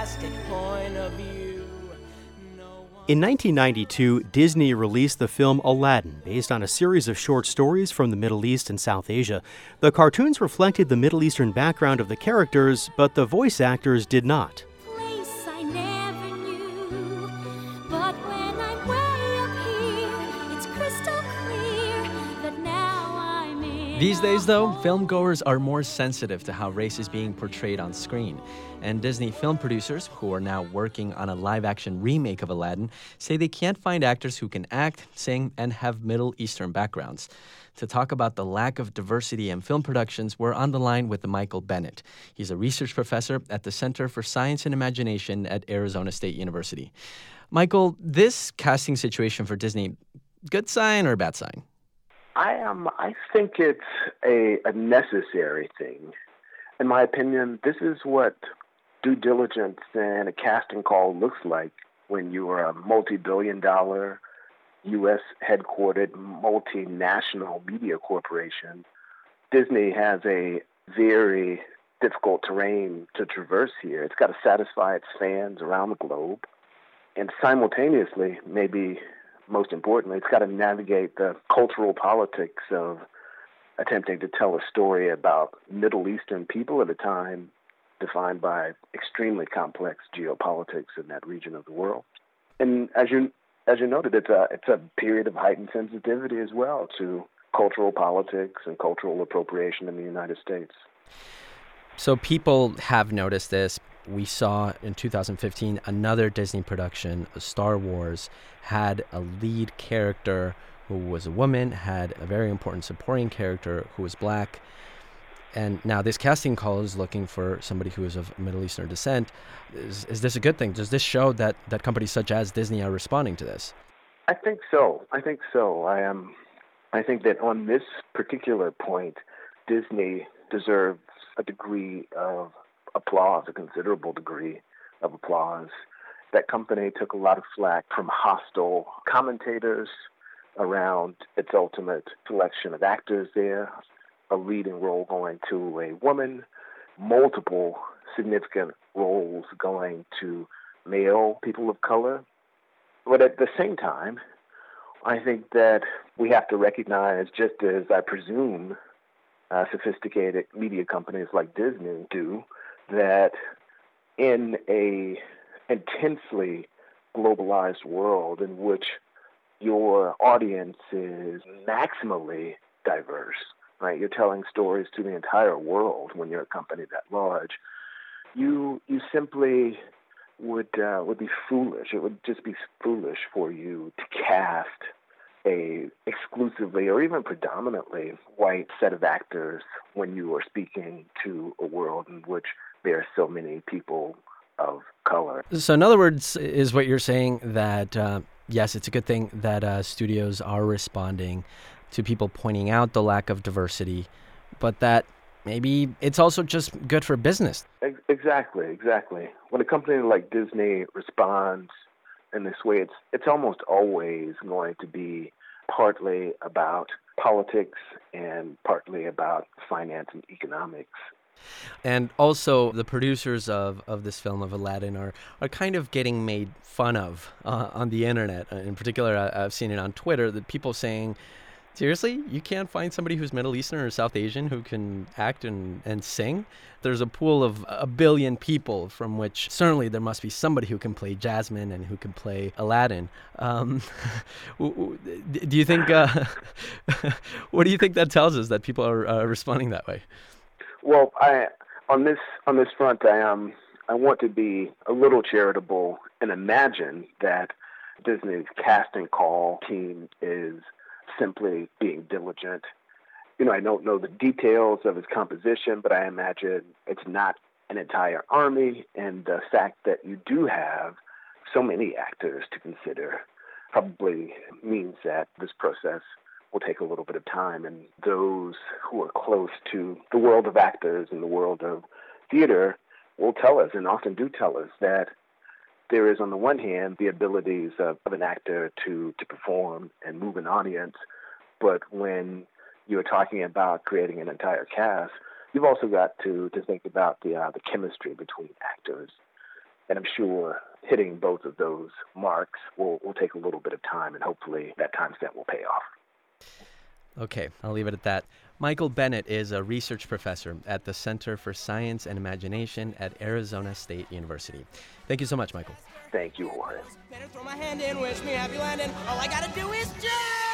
sarcastic point of view. In 1992, Disney released the film Aladdin, based on a series of short stories from the Middle East and South Asia. The cartoons reflected the Middle Eastern background of the characters, but the voice actors did not. Place I never knew, but when I'm way up here, it's crystal clear that now I'm in. These days, though, filmgoers are more sensitive to how race is being portrayed on screen. And Disney film producers, who are now working on a live-action remake of Aladdin, say they can't find actors who can act, sing, and have Middle Eastern backgrounds. To talk about the lack of diversity in film productions, we're on the line with Michael Bennett. He's a research professor at the Center for Science and Imagination at Arizona State University. Michael, this casting situation for Disney, good sign or bad sign? I think it's a necessary thing. In my opinion, this is what due diligence and a casting call looks like when you are a multi-billion-dollar, U.S. headquartered, multinational media corporation. Disney has a very difficult terrain to traverse here. It's got to satisfy its fans around the globe. And simultaneously, maybe most importantly, it's got to navigate the cultural politics of attempting to tell a story about Middle Eastern people at a time defined by extremely complex geopolitics in that region of the world. And as you noted, it's a period of heightened sensitivity as well to cultural politics and cultural appropriation in the United States. So people have noticed this. We saw in 2015 another Disney production, Star Wars, had a lead character who was a woman, had a very important supporting character who was black. And now this casting call is looking for somebody who is of Middle Eastern descent. Is this a good thing? Does this show that companies such as Disney are responding to this? I think so. I think that on this particular point, Disney deserves a degree of applause, a considerable degree of applause. That company took a lot of flack from hostile commentators around its ultimate selection of actors there, a leading role going to a woman, multiple significant roles going to male people of color. But at the same time, I think that we have to recognize, just as I presume sophisticated media companies like Disney do, that in a intensely globalized world in which your audience is maximally diverse, right? You're telling stories to the entire world when you're a company that large. You simply would be foolish. It would just be foolish for you to cast a exclusively or even predominantly white set of actors when you are speaking to a world in which there are so many people of color. So in other words, is what you're saying that, yes, it's a good thing that studios are responding to people pointing out the lack of diversity, but that maybe it's also just good for business. Exactly. When a company like Disney responds in this way, it's almost always going to be partly about politics and partly about finance and economics. And also, the producers of this film, of Aladdin, are kind of getting made fun of on the internet. In particular, I've seen it on Twitter, that people saying, seriously, you can't find somebody who's Middle Eastern or South Asian who can act and sing? There's a pool of 1 billion people from which certainly there must be somebody who can play Jasmine and who can play Aladdin. Do you think, what do you think that tells us, that people are responding that way? Well, on this front, I want to be a little charitable and imagine that Disney's casting call team is simply being diligent. I don't know the details of its composition, but I imagine it's not an entire army, and the fact that you do have so many actors to consider probably means that this process will take a little bit of time, and those who are close to the world of actors and the world of theater will tell us, and often do tell us, that there is, on the one hand, the abilities of an actor to perform and move an audience, but when you're talking about creating an entire cast, you've also got to think about the chemistry between actors. And I'm sure hitting both of those marks will take a little bit of time, and hopefully that time spent will pay off. Okay, I'll leave it at that. Michael Bennett is a research professor at the Center for Science and Imagination at Arizona State University. Thank you so much, Michael. Thank you, Jorge. Better throw my hand in, wish me happy landing. All I gotta do is jump!